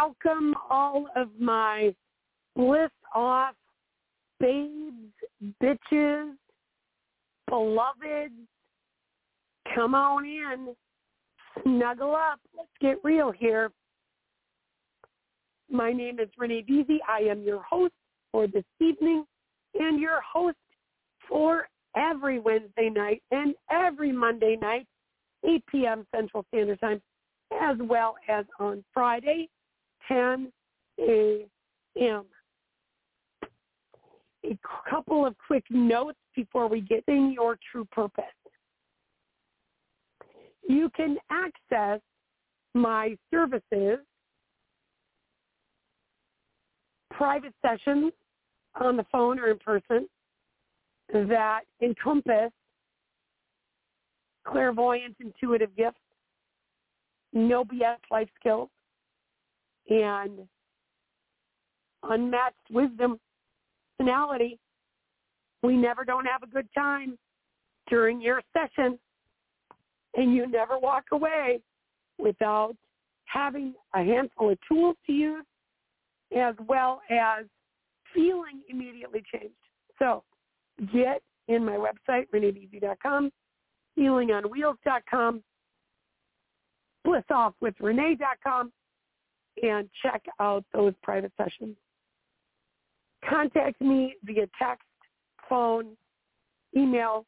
welcome all of my bliss off babes, bitches, beloveds. Come on in. Snuggle up. Let's get real here. My name is Renee Beasy. I am your host for this evening and your host for every Wednesday night and every Monday night, 8 p.m. Central Standard Time, as well as on Friday, 10 a.m. A couple of quick notes before we get in your true purpose. You can access my services, private sessions on the phone or in person that encompass clairvoyant, intuitive gifts, no BS life skills, and unmatched wisdom, personality. We never don't have a good time during your session, and you never walk away without having a handful of tools to use as well as feeling immediately changed. So get in my website, reneebeasy.com, healingonwheels.com, blissoffwithrenee.com, and check out those private sessions. Contact me via text, phone, email,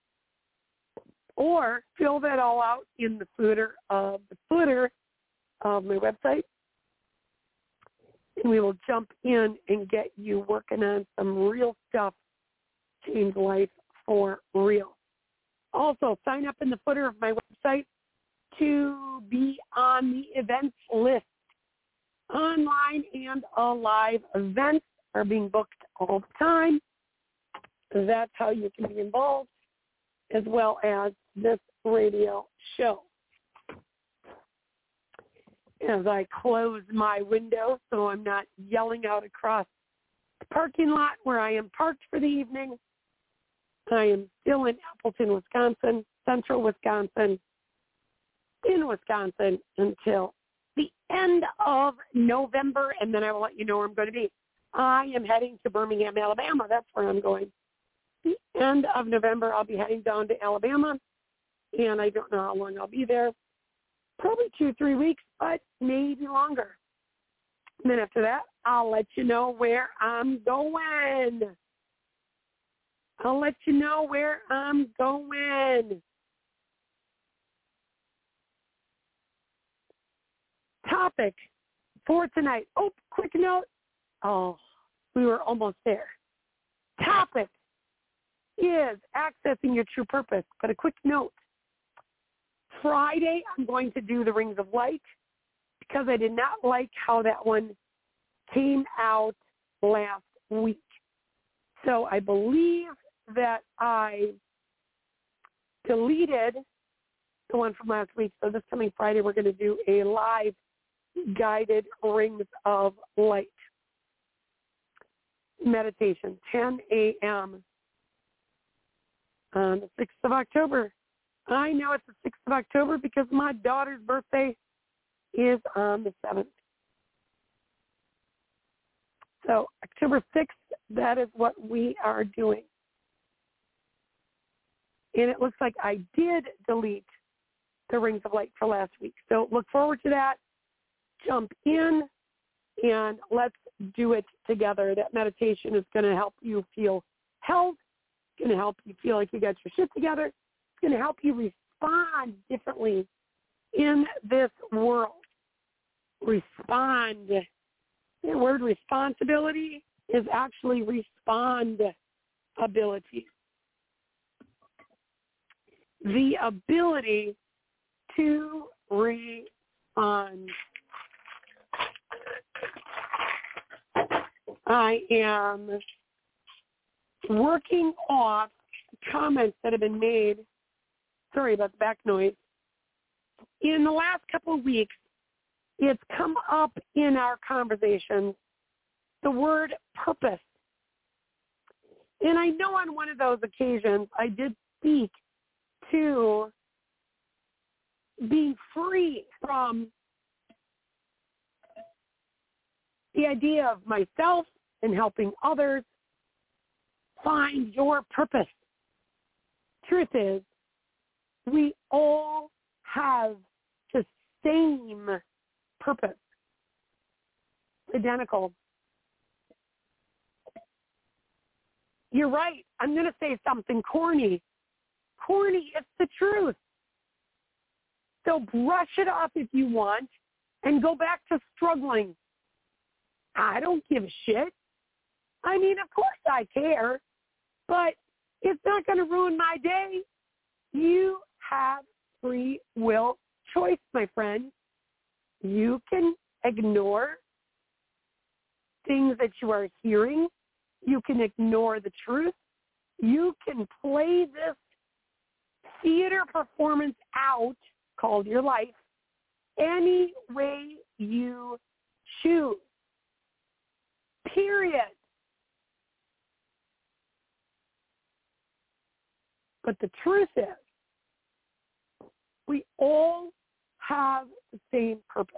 or fill that all out in the footer of my website, and we will jump in and get you working on some real stuff, change life for real. Also, sign up in the footer of my website to be on the events list. Online and live events are being booked all the time. That's how you can be involved, as well as this radio show. As I close my window so I'm not yelling out across the parking lot where I am parked for the evening, I am still in Appleton, Wisconsin, central Wisconsin, in Wisconsin until the end of November, and then I will let you know where I'm going to be. I am heading to Birmingham, Alabama. That's where I'm going. The end of November, I'll be heading down to Alabama, and I don't know how long I'll be there. Probably 2-3 weeks, but maybe longer. And then after that, I'll let you know where I'm going. Topic for tonight. Oh, quick note. Oh, we were almost there. Topic is accessing your true purpose. But a quick note. Friday, I'm going to do the Rings of Light because I did not like how that one came out last week. So I believe that I deleted the one from last week. So this coming Friday, we're going to do a live guided Rings of Light meditation, 10 a.m. on the 6th of October. I know it's the 6th of October because my daughter's birthday is on the 7th. So October 6th, that is what we are doing. And it looks like I did delete the Rings of Light for last week. So look forward to that. Jump in and let's do it together. That meditation is going to help you feel held. It's going to help you feel like you got your shit together. It's going to help you respond differently in this world. Respond. The word responsibility is actually respondability. The ability to respond. I am working off comments that have been made. Sorry about the back noise. In the last couple of weeks, it's come up in our conversations, the word purpose. And I know on one of those occasions I did speak to being free from the idea of myself and helping others find your purpose. Truth is, we all have the same purpose. Identical. You're right. I'm going to say something corny. Corny, it's the truth. So brush it off if you want and go back to struggling. I don't give a shit. I mean, of course I care, but it's not going to ruin my day. You have free will choice, my friend. You can ignore things that you are hearing. You can ignore the truth. You can play this theater performance out, called your life, any way you choose. Period. But the truth is, we all have the same purpose.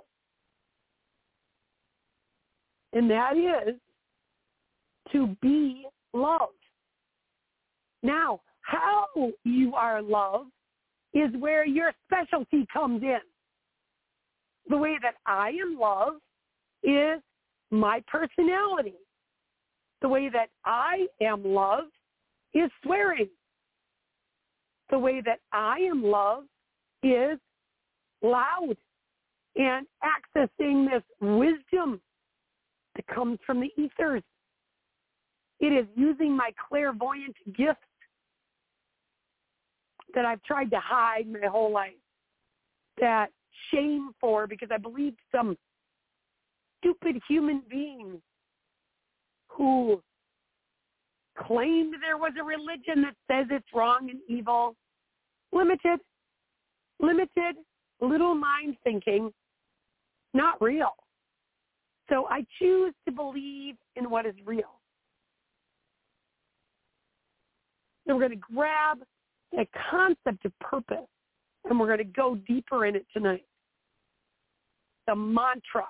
And that is to be loved. Now, how you are loved is where your specialty comes in. The way that I am loved is my personality. The way that I am loved is swearing. The way that I am loved is loud and accessing this wisdom that comes from the ethers. It is using my clairvoyant gifts that I've tried to hide my whole life, that shame for because I believed some stupid human being who claimed there was a religion that says it's wrong and evil. Limited, little mind thinking, not real. So I choose to believe in what is real. So we're going to grab the concept of purpose, and we're going to go deeper in it tonight. The mantra.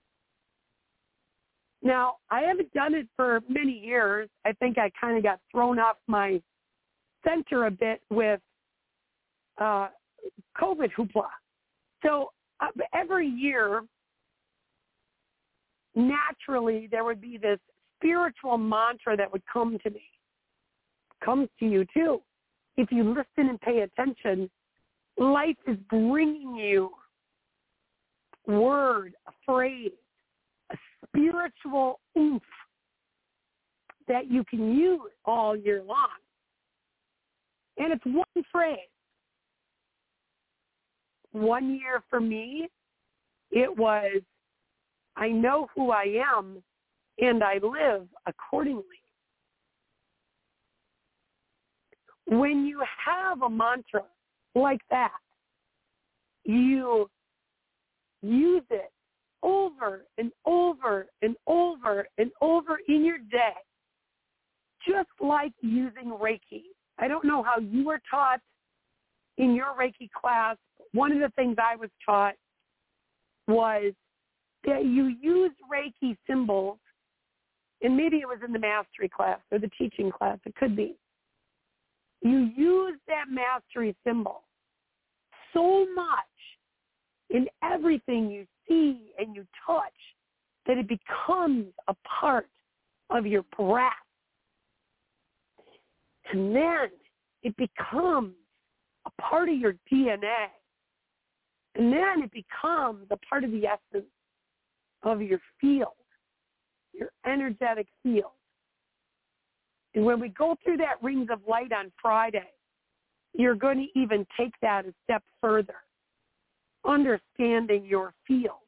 Now, I haven't done it for many years. I think I kind of got thrown off my center a bit with COVID hoopla. So every year, naturally, there would be this spiritual mantra that would come to me. Comes to you, too. If you listen and pay attention, life is bringing you word, a phrase, a spiritual oomph that you can use all year long. And it's one phrase. One year for me, it was, I know who I am and I live accordingly. When you have a mantra like that, you use it over and over and over and over in your day, just like using Reiki. I don't know how you were taught in your Reiki class. One of the things I was taught was that you use Reiki symbols, and maybe it was in the mastery class or the teaching class, it could be. You use that mastery symbol so much in everything you see and you touch that it becomes a part of your breath. And then it becomes a part of your DNA. And then it becomes a part of the essence of your field, your energetic field. And when we go through that Rings of Light on Friday, you're going to even take that a step further, understanding your field.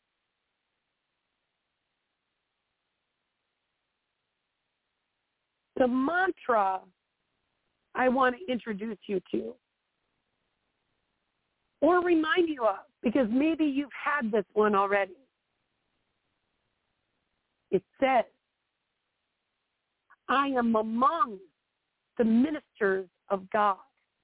The mantra I want to introduce you to, or remind you of, because maybe you've had this one already. It says, I am among the ministers of God.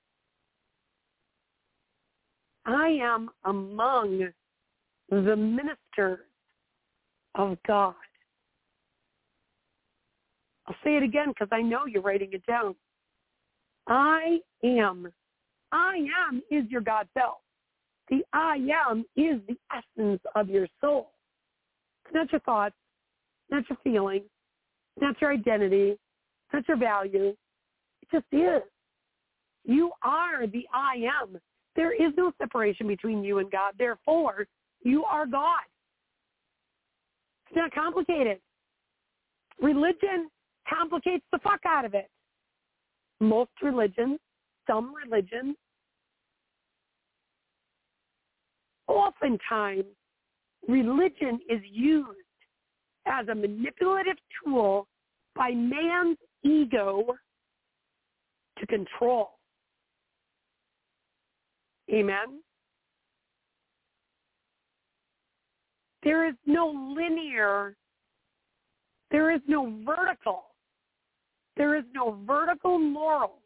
I am among the ministers of God. I'll say it again because I know you're writing it down. I am. I am is your God self. The I am is the essence of your soul. It's not your thoughts, not your feelings, not your identity, not your value. It just is. You are the I am. There is no separation between you and God. Therefore, you are God. It's not complicated. Religion complicates the fuck out of it. Most religions, some religions, oftentimes religion is used as a manipulative tool by man's ego to control. Amen? There is no linear, there is no vertical morals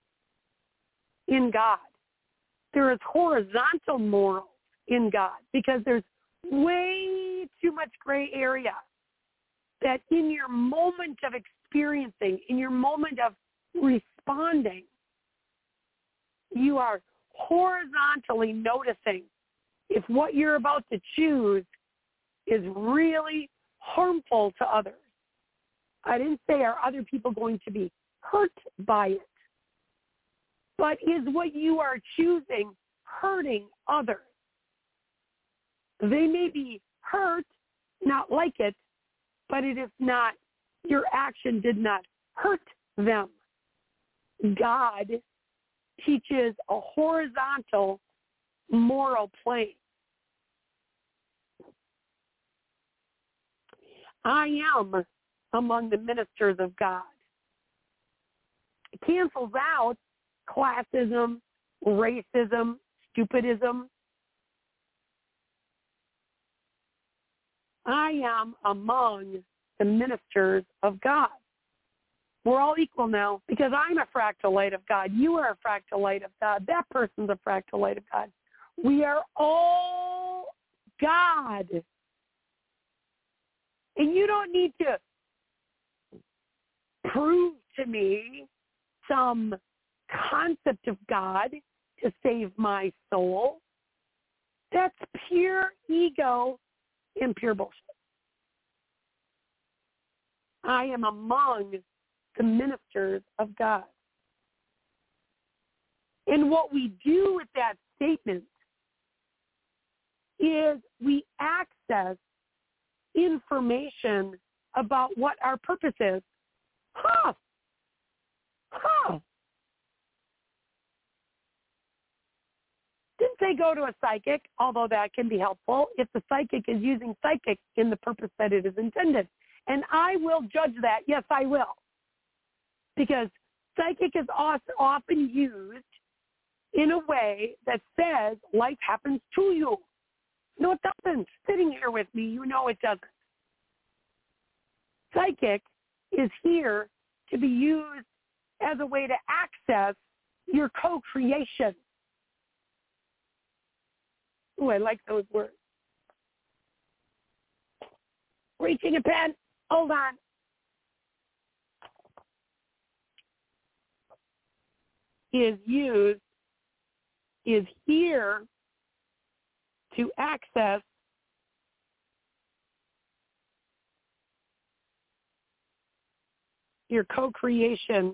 in God. There is horizontal morals in God because there's way too much gray area that in your moment of experiencing, in your moment of responding, you are horizontally noticing if what you're about to choose is really harmful to others. I didn't say are other people going to be hurt by it, but is what you are choosing hurting others? They may be hurt, not like it, but it is not, your action did not hurt them. God teaches a horizontal moral plane. I am among the ministers of God. It cancels out classism, racism, stupidism. I am among the ministers of God. We're all equal now because I'm a fractal light of God. You are a fractal light of God. That person's a fractal light of God. We are all God. And you don't need to prove to me some concept of God to save my soul. That's pure ego and pure bullshit. I am among the ministers of God. And what we do with that statement is we access information about what our purpose is. Didn't say go to a psychic, although that can be helpful if the psychic is using psychic in the purpose that it is intended. And I will judge that. Yes, I will. Because psychic is often used in a way that says life happens to you. No, it doesn't. Sitting here with me, you know it doesn't. Psychic is here to be used as a way to access your co-creation. Ooh, I like those words. Reaching a pen. Hold on. Is here to access your co-creation.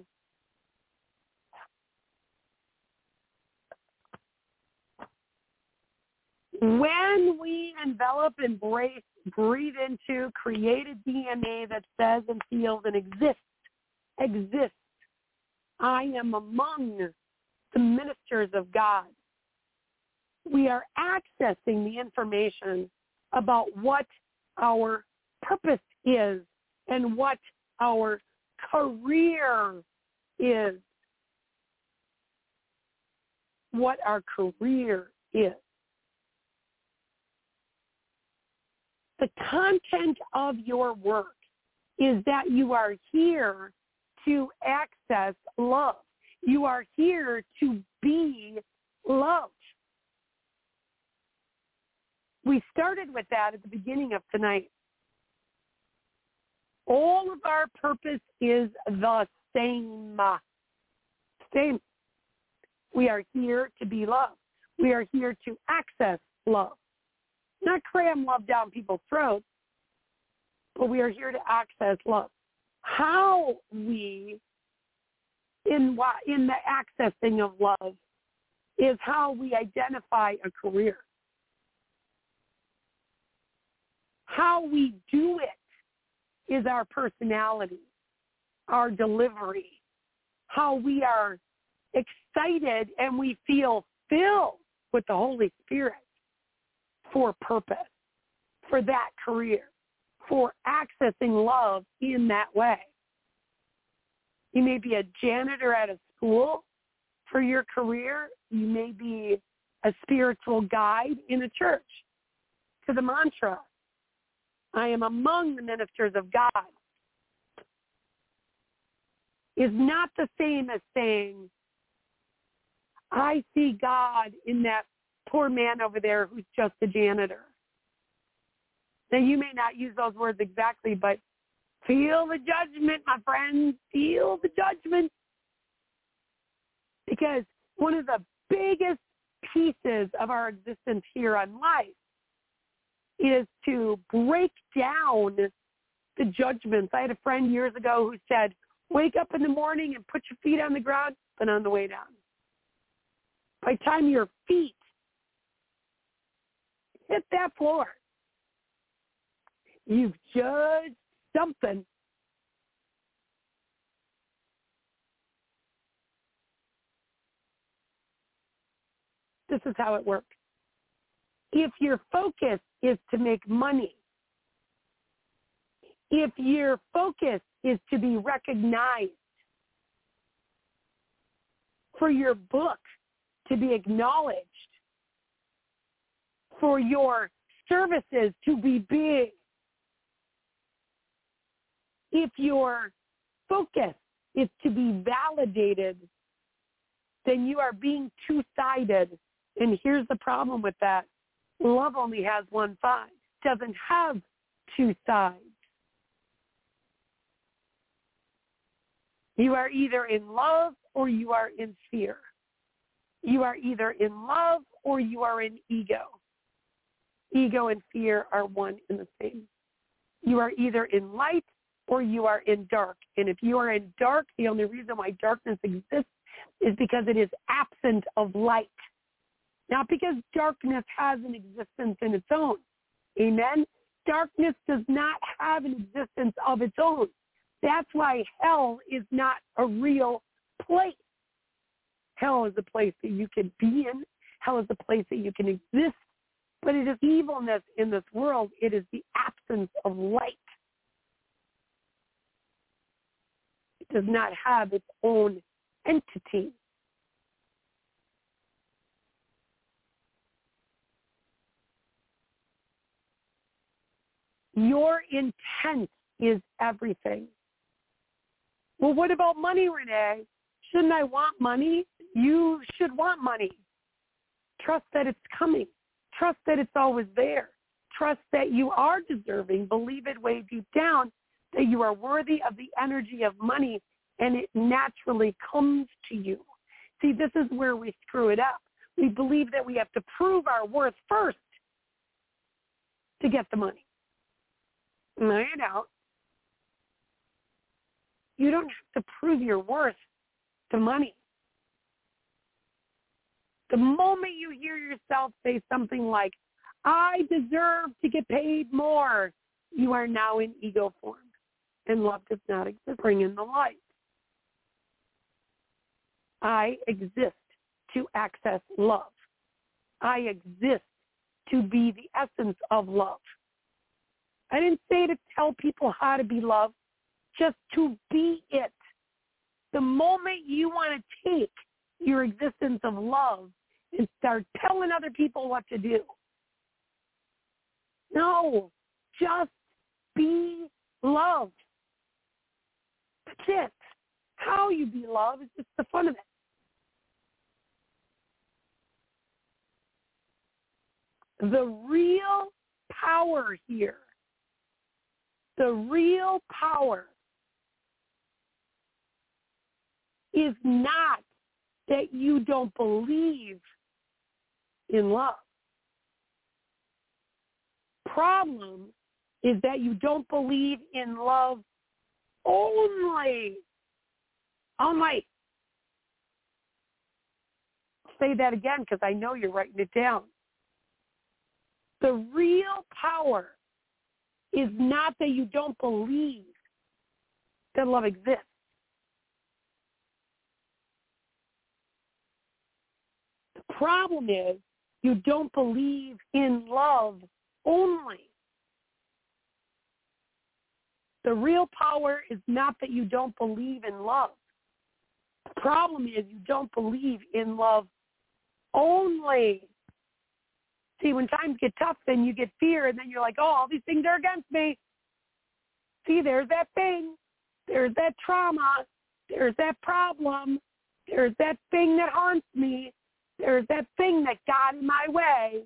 When we envelop, embrace, breathe into, create a DNA that says and feels and exists, I am among the ministers of God. We are accessing the information about what our purpose is and what our career is. What our career is. The content of your work is that you are here to access love. You are here to be loved. We started with that at the beginning of tonight. All of our purpose is the same. Same. We are here to be loved. We are here to access love. Not cram love down people's throats, but we are here to access love. How we, in the accessing of love, is how we identify a career. How we do it is our personality, our delivery, how we are excited and we feel filled with the Holy Spirit for purpose, for that career, for accessing love in that way. You may be a janitor at a school for your career. You may be a spiritual guide in a church. To the mantra, I am among the ministers of God, is not the same as saying, I see God in that poor man over there who's just a janitor. Now, you may not use those words exactly, but feel the judgment, my friends. Feel the judgment. Because one of the biggest pieces of our existence here on life is to break down the judgments. I had a friend years ago who said, wake up in the morning and put your feet on the ground, then on the way down. By the time your feet hit that floor, you've judged something. This is how it works. If your focus is to make money, if your focus is to be recognized, for your book to be acknowledged, for your services to be big, if your focus is to be validated, then you are being two-sided. And here's the problem with that. Love only has one side. It doesn't have two sides. You are either in love or you are in fear. You are either in love or you are in ego. Ego and fear are one and the same. You are either in light or you are in dark. And if you are in dark, the only reason why darkness exists is because it is absent of light. Not because darkness has an existence in its own. Amen? Darkness does not have an existence of its own. That's why hell is not a real place. Hell is a place that you can be in. Hell is a place that you can exist. But it is evilness in this world. It is the absence of light. It does not have its own entity. Your intent is everything. Well, what about money, Renee? Shouldn't I want money? You should want money. Trust that it's coming. Trust that it's always there. Trust that you are deserving. Believe it way deep down that you are worthy of the energy of money, and it naturally comes to you. See, this is where we screw it up. We believe that we have to prove our worth first to get the money. No, you don't. You don't have to prove your worth to money. The moment you hear yourself say something like, I deserve to get paid more, you are now in ego form. And love does not exist. Bring in the light. I exist to access love. I exist to be the essence of love. I didn't say to tell people how to be loved, just to be it. The moment you want to take your existence of love and start telling other people what to do. No, just be loved. That's it. How you be loved is just the fun of it. The real power here The real power is not that you don't believe in love. Problem is that you don't believe in love only. Only. Say that again because I know you're writing it down. The real power is not that you don't believe that love exists. The problem is you don't believe in love only. The real power is not that you don't believe in love. The problem is you don't believe in love only. See, when times get tough, then you get fear, and then you're like, oh, all these things are against me. See, there's that thing. There's that trauma. There's that problem. There's that thing that haunts me. There's that thing that got in my way.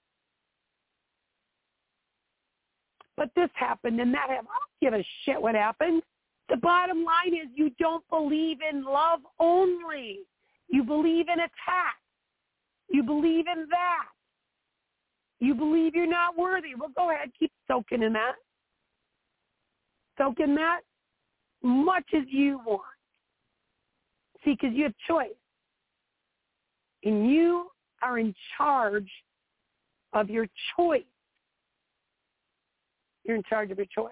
But this happened and that happened. I don't give a shit what happened. The bottom line is you don't believe in love only. You believe in attack. You believe in that. You believe you're not worthy. Well, go ahead. Keep soaking in that. Soak in that much as you want. See, because you have choice. And you are in charge of your choice. You're in charge of your choice.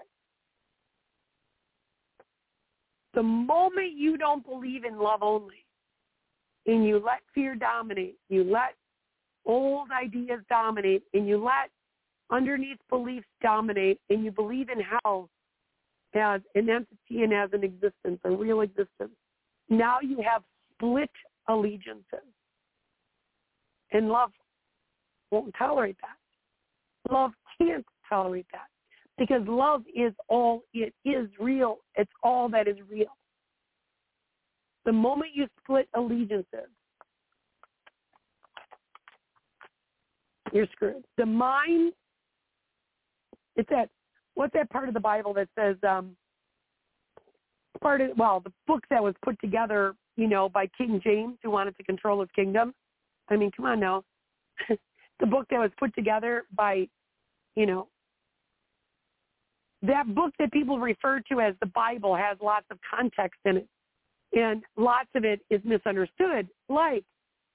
The moment you don't believe in love only, and you let fear dominate, you let old ideas dominate, and you let underneath beliefs dominate, and you believe in hell as an entity and as an existence, a real existence, now you have split allegiances. And love won't tolerate that. Love can't tolerate that. Because love is all it is real. It's all that is real. The moment you split allegiances, you're screwed. The mind, it's that, what's that part of the Bible that says, the book that was put together, by King James, who wanted to control his kingdom. I mean, come on now. The book that was put together by, that book that people refer to as the Bible has lots of context in it. And lots of it is misunderstood. Like,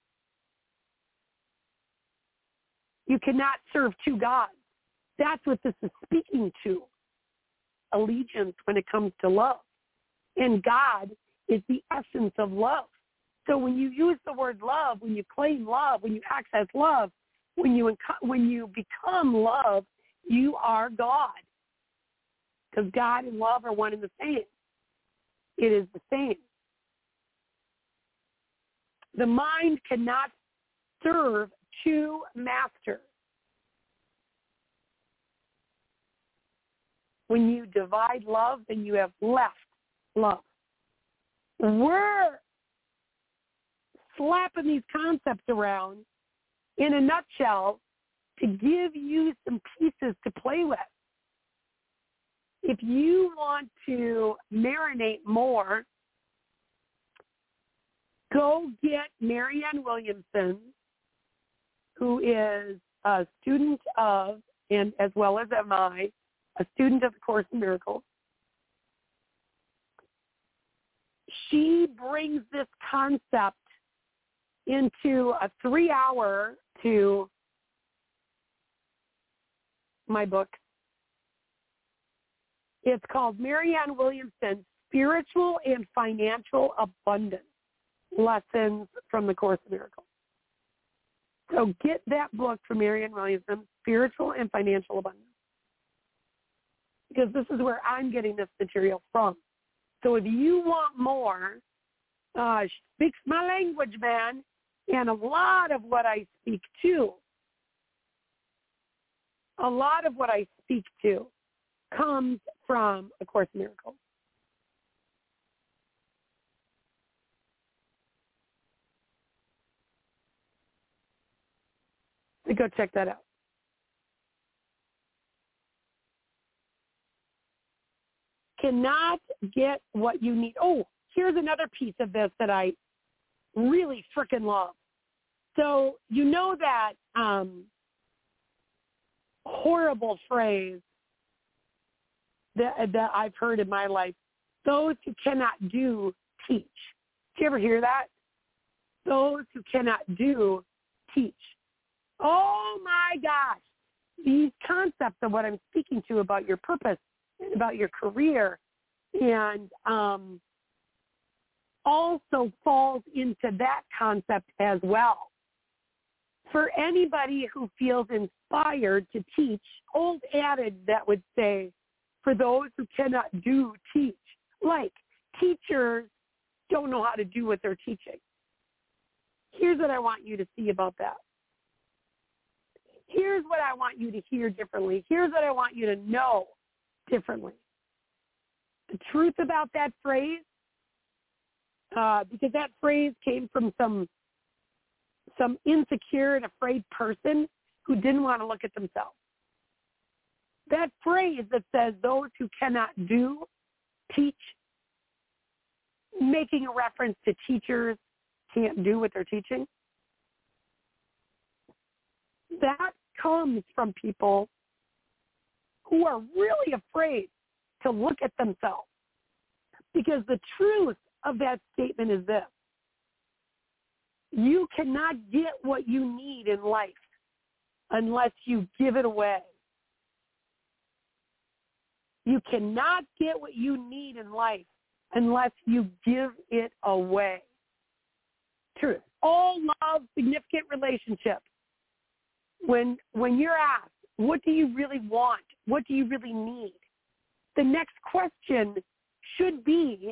you cannot serve two gods. That's what this is speaking to. Allegiance when it comes to love. And God is the essence of love. So when you use the word love, when you claim love, when you access love, when you become love, you are God. Because God and love are one and the same. It is the same. The mind cannot serve two masters. When you divide love, then you have left love. We're slapping these concepts around in a nutshell to give you some pieces to play with. If you want to marinate more, go get Marianne Williamson, who is a student of, and as well as am I, a student of the Course in Miracles. She brings this concept into a 3-hour to my book. It's called Marianne Williamson, Spiritual and Financial Abundance, Lessons from the Course in Miracles. So get that book from Marianne Williamson, Spiritual and Financial Abundance. Because this is where I'm getting this material from. So if you want more, she speaks my language, man, and a lot of what I speak to, comes from A Course in Miracles. So go check that out. cannot get what you need. Oh, here's another piece of this that I really freaking love. So you know that horrible phrase that I've heard in my life, those who cannot do, teach. Did you ever hear that? Those who cannot do, teach. Oh, my gosh. These concepts of what I'm speaking to about your purpose and about your career and also falls into that concept as well. For anybody who feels inspired to teach, old adage that would say, for those who cannot do, teach. Like teachers don't know how to do what they're teaching. Here's what I want you to see about that. Here's what I want you to hear differently. Here's what I want you to know differently. The truth about that phrase, because that phrase came from some insecure and afraid person who didn't want to look at themselves. That phrase that says those who cannot do, teach, making a reference to teachers can't do what they're teaching, that comes from people who are really afraid to look at themselves. Because the truth of that statement is this: you cannot get what you need in life unless you give it away. You cannot get what you need in life unless you give it away. Truth. All love, significant relationships. When you're asked, what do you really want? What do you really need? The next question could be,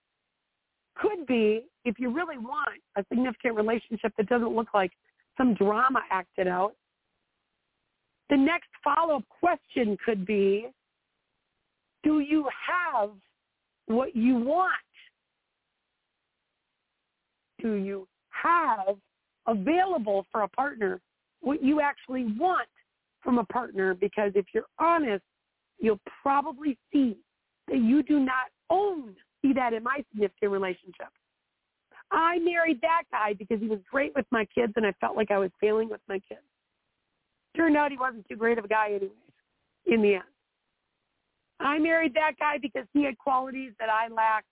if you really want a significant relationship that doesn't look like some drama acted out, the next follow-up question could be, do you have what you want? Do you have available for a partner what you actually want from a partner? Because if you're honest, you'll probably see that you do not see that in my significant relationship. I married that guy because he was great with my kids and I felt like I was failing with my kids. Turned out he wasn't too great of a guy anyways, in the end. I married that guy because he had qualities that I lacked.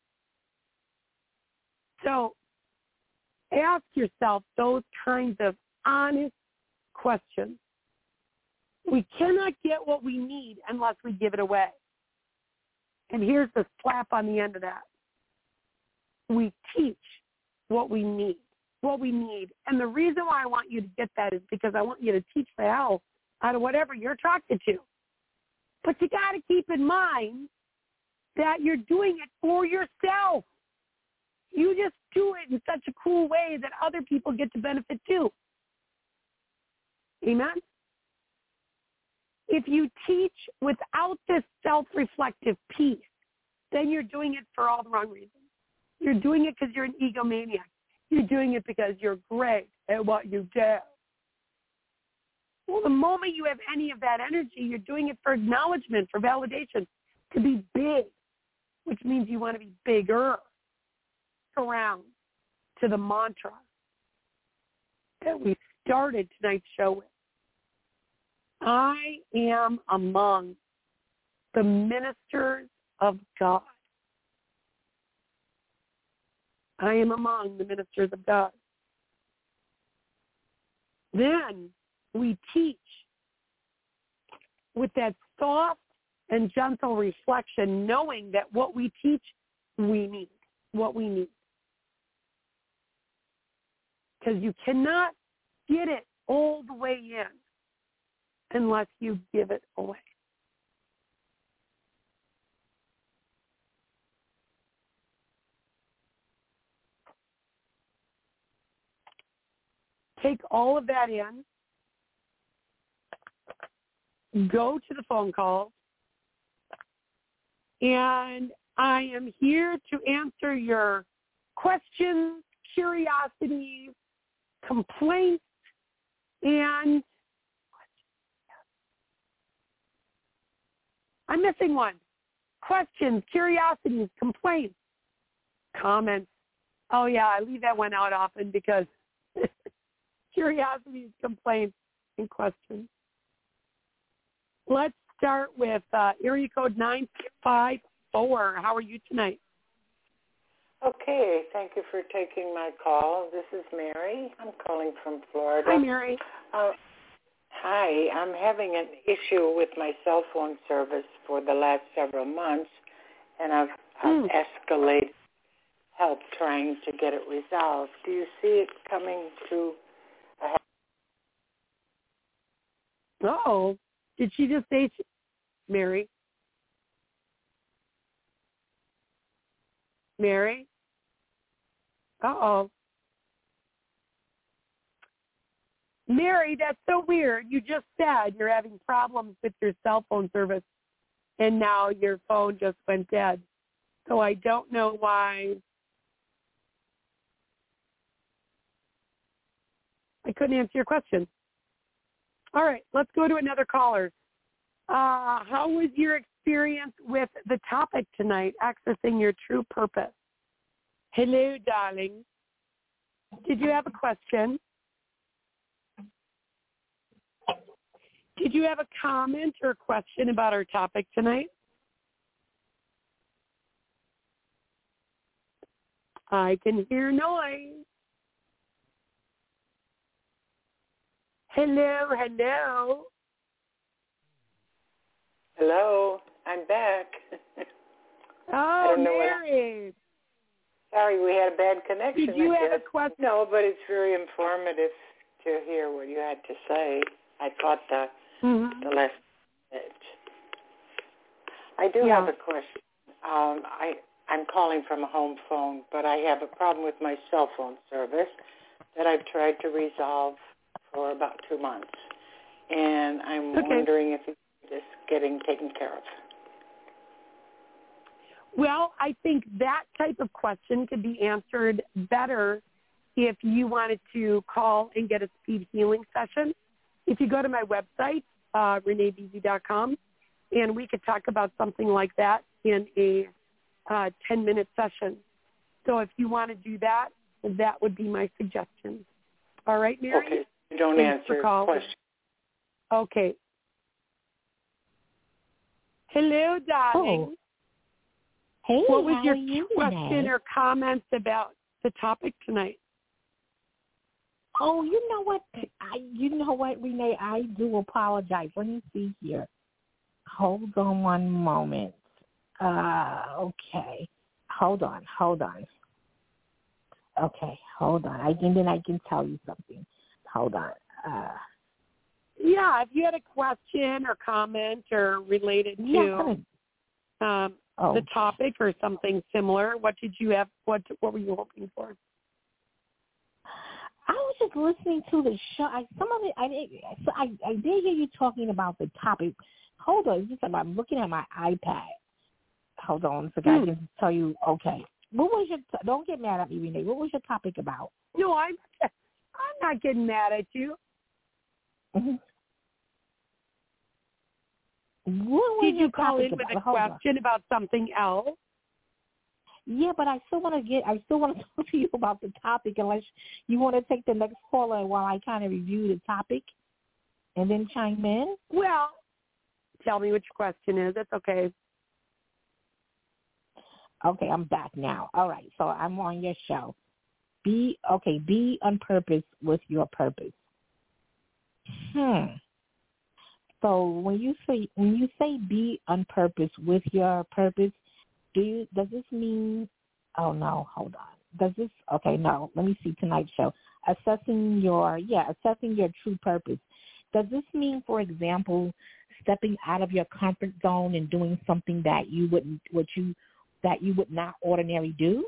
So ask yourself those kinds of honest questions. We cannot get what we need unless we give it away. And here's the slap on the end of that. We teach what we need. And the reason why I want you to get that is because I want you to teach the hell out of whatever you're attracted to. But you got to keep in mind that you're doing it for yourself. You just do it in such a cool way that other people get to benefit too. Amen? If you teach without this self-reflective piece, then you're doing it for all the wrong reasons. You're doing it because you're an egomaniac. You're doing it because you're great at what you do. Well, the moment you have any of that energy, you're doing it for acknowledgement, for validation, to be big, which means you want to be bigger. Around to the mantra that we started tonight's show with. I am among the ministers of God. I am among the ministers of God. Then we teach with that soft and gentle reflection, knowing that what we teach, we need. What we need. Because you cannot get it all the way in unless you give it away. Take all of that in. Go to the phone calls. And I am here to answer your questions, curiosities, complaints, and I'm missing one. questions, curiosities, complaints, comments. Oh, yeah, I leave that one out often because curiosities, complaints, and questions. Let's start with area code 954. How are you tonight? Okay, thank you for taking my call. This is Mary. I'm calling from Florida. Hi, Mary. Hi, I'm having an issue with my cell phone service for the last several months, and I've escalated help trying to get it resolved. Do you see it coming to Oh, did she just say Mary? Mary? Uh-oh. Mary, that's so weird. You just said you're having problems with your cell phone service, and now your phone just went dead. So I don't know why. I couldn't answer your question. All right, let's go to another caller. How was your experience with the topic tonight, accessing your true purpose? Hello, darling. Did you have a question? Did you have a comment or question about our topic tonight? I can hear noise. Hello, hello. Hello, I'm back. Oh, Mary. Sorry, we had a bad connection. Did you have a question? No, but it's very informative to hear what you had to say. I caught the last bit. I do have a question. I'm calling from a home phone, but I have a problem with my cell phone service that I've tried to resolve for about 2 months. And I'm wondering if it's just getting taken care of. Well, I think that type of question could be answered better if you wanted to call and get a speed healing session. If you go to my website, reneebeasy.com, and we could talk about something like that in a 10-minute session. So if you want to do that, that would be my suggestion. All right, Mary? Okay. You don't answer the question. Okay. Hello, darling. Oh. Hey, what was how your are you question today? or comments about the topic tonight? Oh, you know what, Renee? I do apologize. Let me see here. Hold on one moment. Okay. Hold on. Okay, hold on. Then I can tell you something. Hold on. Yeah, if you had a question or comment or related to the topic or something similar, what did you have? What were you hoping for? I was just listening to the show. I did hear you talking about the topic. Hold on, I'm looking at my iPad. Hold on, so I can tell you. Okay, what was your? Don't get mad at me, Renee. What was your topic about? No, I'm not getting mad at you. Mm-hmm. Did you call in with a question about something else? Yeah, but I still want to talk to you about the topic unless you want to take the next caller while I kind of review the topic and then chime in. Well, tell me what your question is. That's okay. Okay, I'm back now. All right, so I'm on your show. Be on purpose with your purpose. So when you say be on purpose with your purpose, does this mean? Oh no, hold on. Does this? Okay, no. Let me see tonight's show. Assessing your true purpose. Does this mean, for example, stepping out of your comfort zone and doing something that you would not ordinarily do?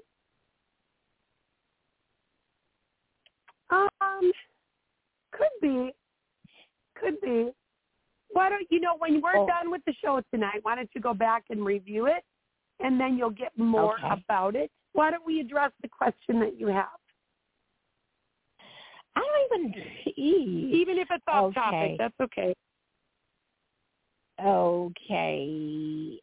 Could be. Why don't when we're done with the show tonight, why don't you go back and review it, and then you'll get more about it. Why don't we address the question that you have? I don't even if it's off topic, that's okay. Okay.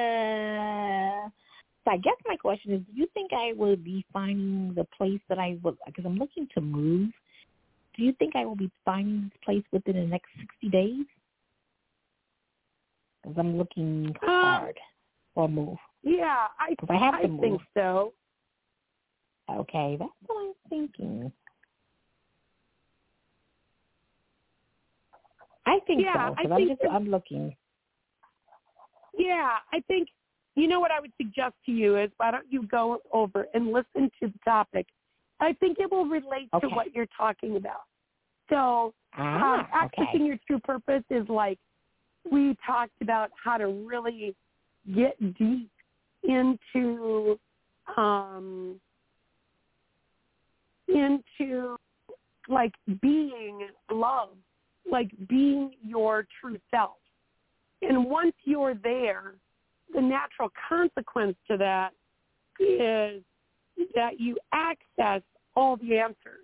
So I guess my question is, do you think I will be finding the place that I will, because I'm looking to move, do you think I will be finding this place within the next 60 days? Because I'm looking hard for a move. Yeah, I think so. Okay, that's what I'm thinking. I think so, because I'm looking. Yeah, I think, you know what I would suggest to you is, why don't you go over and listen to the topic? I think it will relate to what you're talking about. So accessing your true purpose is like, we talked about how to really get deep into like being love, like being your true self. And once you're there, the natural consequence to that is that you access all the answers.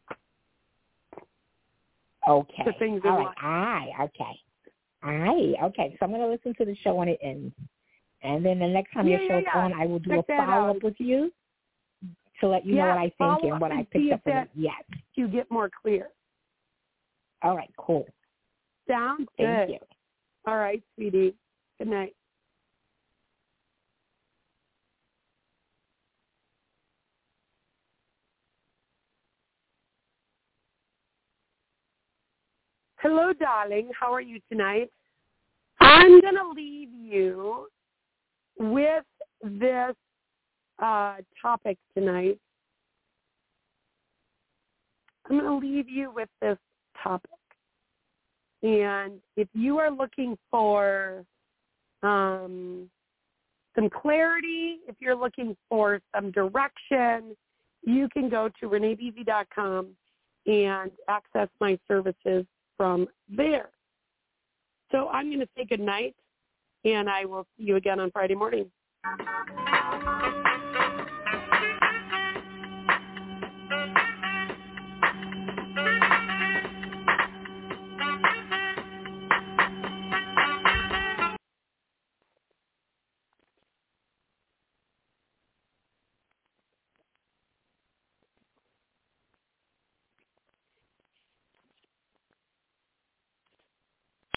Okay. To things all in right. life. Okay. So I'm going to listen to the show when it ends. And then the next time your show's on, I will do a follow-up with you to let you know what I think and what I picked up from it. Yes. You get more clear. All right, cool. Sounds good. Thank you. All right, sweetie. Good night. Hello, darling. How are you tonight? I'm going to leave you with this topic tonight. I'm going to leave you with this topic. And if you are looking for some clarity, if you're looking for some direction, you can go to reneebeasy.com and access my services from there. So I'm going to say good night, and I will see you again on Friday morning.